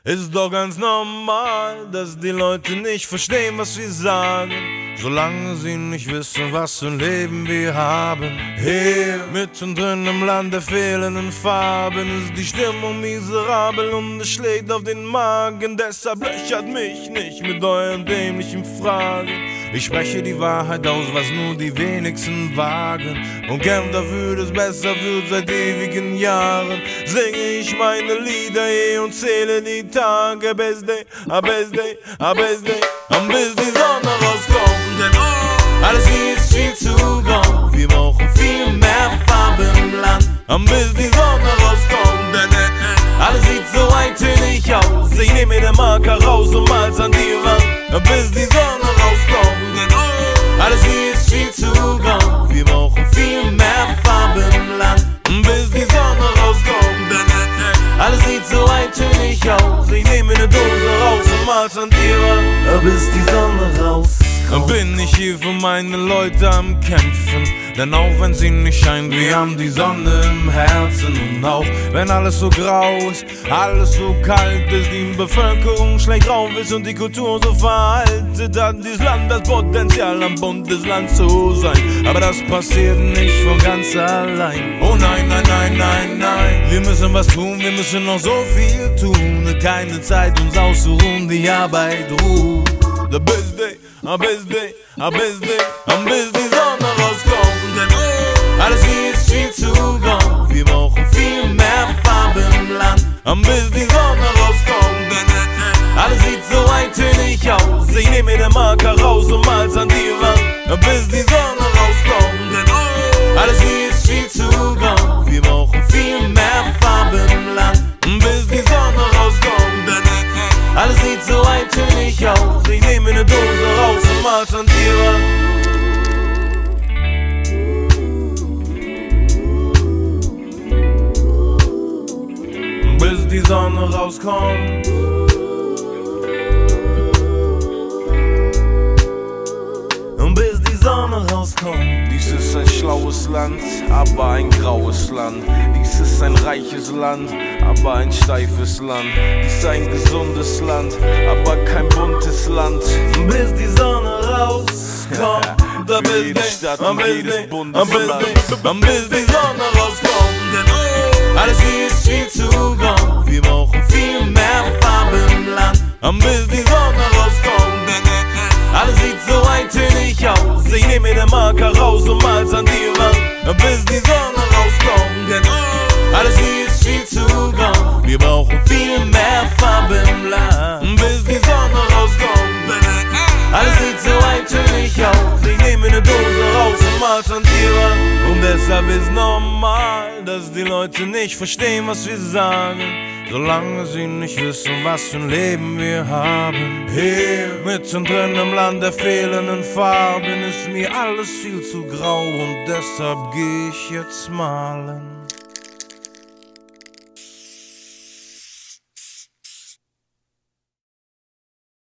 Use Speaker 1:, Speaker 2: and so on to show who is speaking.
Speaker 1: Ist doch ganz normal, dass die Leute nicht verstehen, was wir sagen, solange sie nicht wissen, was für ein Leben wir haben. Hier, mittendrin im Land der fehlenden Farben, ist die Stimmung miserabel und es schlägt auf den Magen. Deshalb löchert mich nicht mit euren dämlichen Fragen. Ich spreche die Wahrheit aus, was nur die wenigsten wagen, und kämpfe dafür, dass es besser wird seit ewigen Jahren. Singe ich meine Lieder und zähle die Tage, best day, best day, best day, und bis die Sonne rauskommt. Denn alles hier ist viel zu grau, wir brauchen viel mehr Farbe im Land. Und bis die Sonne rauskommt, denn alles sieht so eintönig aus. Ich nehme mir den Marker raus und mal's an die Wand. Und bis die Sonne rauskommt, denn alles hier ist viel zu grau, wir brauchen viel mehr Farbe im Land. Und bis die Sonne rauskommt, denn alles sieht so eintönig aus. Ich nehme mir ne Dose raus und mal's an die Wand. Bis die Sonne rauskommt. Bin ich hier für meine Leute am Kämpfen, denn auch wenn sie nicht scheint, wir haben die Sonne im Herzen. Und auch wenn alles so grau ist, alles so kalt ist, die Bevölkerung schlecht drauf ist und die Kultur so veraltet, hat dieses Land das Potenzial, ein Bundesland zu sein. Aber das passiert nicht von ganz allein. Oh nein, nein, nein, nein, nein, wir müssen was tun, wir müssen noch so viel tun. Keine Zeit uns auszuruhen, die Arbeit ruht. The best day, best day, best day, und bis die Sonne rauskommt. Denn alles hier ist viel zu grau, wir brauchen viel mehr Farbe im Land. Und bis die Sonne rauskommt, denn alles sieht so eintönig aus. Ich nehme mir den Marker raus und mal's an die Wand. Und bis die Sonne rauskommt, denn alles hier ist viel zu grau, wir brauchen viel mehr Farbe im Land. Und bis die Sonne rauskommt, denn alles sieht so eintönig aus. Ich nehme mir ne Dose raus und mal's an die Wand. Bis die Sonne rauskommt. Und bis die Sonne rauskommt. Dies ist ein schlaues Land, aber ein graues Land. Dies ist ein reiches Land, aber ein steifes Land. Dies ist ein gesundes Land, aber kein buntes Land. Bis die Sonne rauskommt, da bis die Stadt und jedes Bundesland. Bis die Sonne rauskommt, denn alles hier ist viel zu grau, wir brauchen viel mehr Farbe im Land. Und bis die Sonne rauskommt, denn alles sieht so eintönig aus. Ich nehme mir den Marker raus und mal's an die Wand. Bis die Sonne rauskommt, denn alles hier ist viel zu grau, wir brauchen viel mehr Farbe im Land. Bis die Sonne rauskommt, denn alles sieht so eintönig aus. Ich nehme mir ne Dose raus und mal's an die Wand. Und deshalb ist normal, dass die Leute nicht verstehen, was wir sagen, solange sie nicht wissen, was für ein Leben wir haben. Hier, mittendrin im Land der fehlenden Farben, ist mir alles viel zu grau und deshalb geh ich jetzt malen.